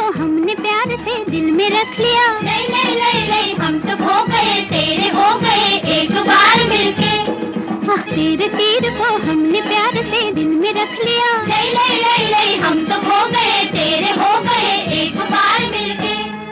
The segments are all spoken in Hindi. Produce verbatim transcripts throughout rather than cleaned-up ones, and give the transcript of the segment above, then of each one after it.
हमने प्यार से दिल में रख लिया। नहीं नहीं नहीं नहीं हम तो खो गए तेरे हो गए एक बार मिलके। हाँ तेरे तीर को हमने प्यार से दिल में रख लिया। नहीं नहीं नहीं नहीं हम तो खो गए तेरे हो गए एक बार मिलके।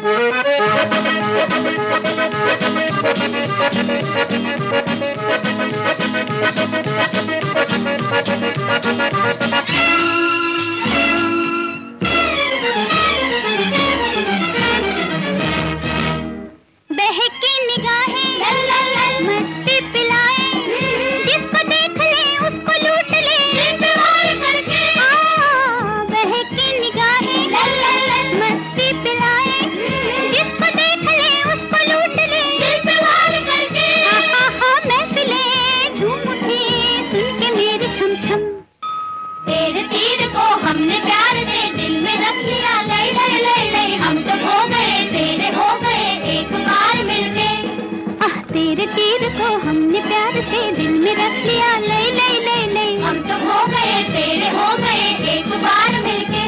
बहकी निगाहें लल लल लल मस्ती पिलाए, जिसको देख ले उसको लूट ले दिल पे वार करके। हाँ बहकी निगाहें लल लल लल मस्ती पिलाए, जिसको देख ले उसको लूट ले दिल पे वार करके। हाँ हाँ हाँ महफिलें झूम उठी सुन के मेरे छम छम। तेरे तीर को हमने प्यार से दिल में रख लिया। लई लई लई लई हम तो खो गए तेरे हो गए एक बार मिलके। आह तेरे तीर को हमने प्यार से दिल में रख लिया। लई लई लई लई हम तो खो गए तेरे हो गए एक बार मिलके।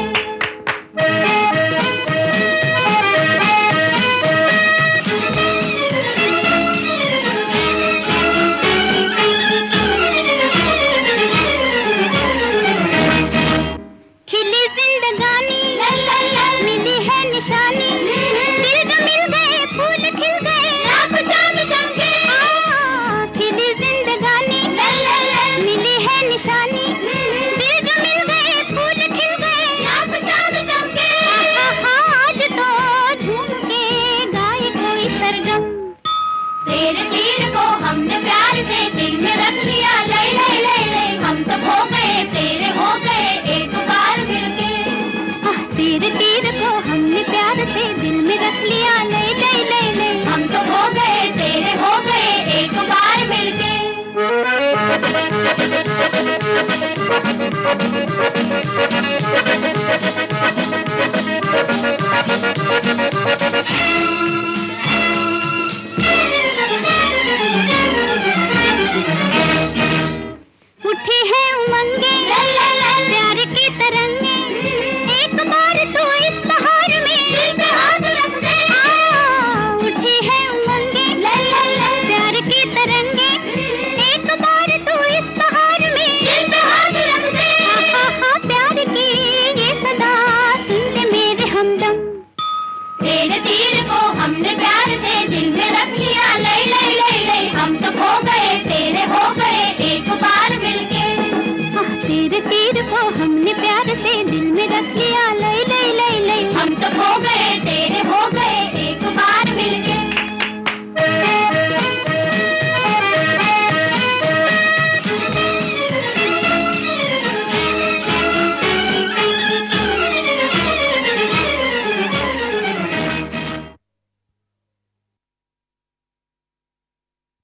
खिली जिंदगानी लल लल लल मिली है निशानी, दिल जो मिल गए फूल खिल गए रात चांद चमके। हाँ खिली जिंदगानी लल लल लल मिली है निशानी, दिल जो मिल गए फूल खिल गए रात चांद चमके। हाँ हाँ आज तो झूम के गाए कोई सरगम। तेरे तीर को हमने प्यार से दिल में रख लिया। लई लई लई लई हम तो खो गए तेरे हो गए एक बार मिलके। आह तेरे तीर को हमने प्यार से दिल में रख लिया। लई लई लई लई हम तो खो गए तेरे हो गए एक बार मिलके। उठी है उमंगे लल लल लल प्यार की तरंगे, एक बार तो इस बहार में दिल पे हाथ रख दे। हाँ उठी है उमंगे लल लल लल प्यार की तरंगे, एक बार तो इस बहार में दिल पे हाथ रख दे। हाँ हाँ प्यार की ये सदा सुन ले मेरे हमदम। तेरे तीर को हमने प्यार से दिल में रख लिया। लई लई लई लई हम तो खो गए तेरे हो गए एक बार मिलके। आह तेरे तीर को हमने प्यार से दिल में रख लिया। लई लई लई लई हम तो खो गए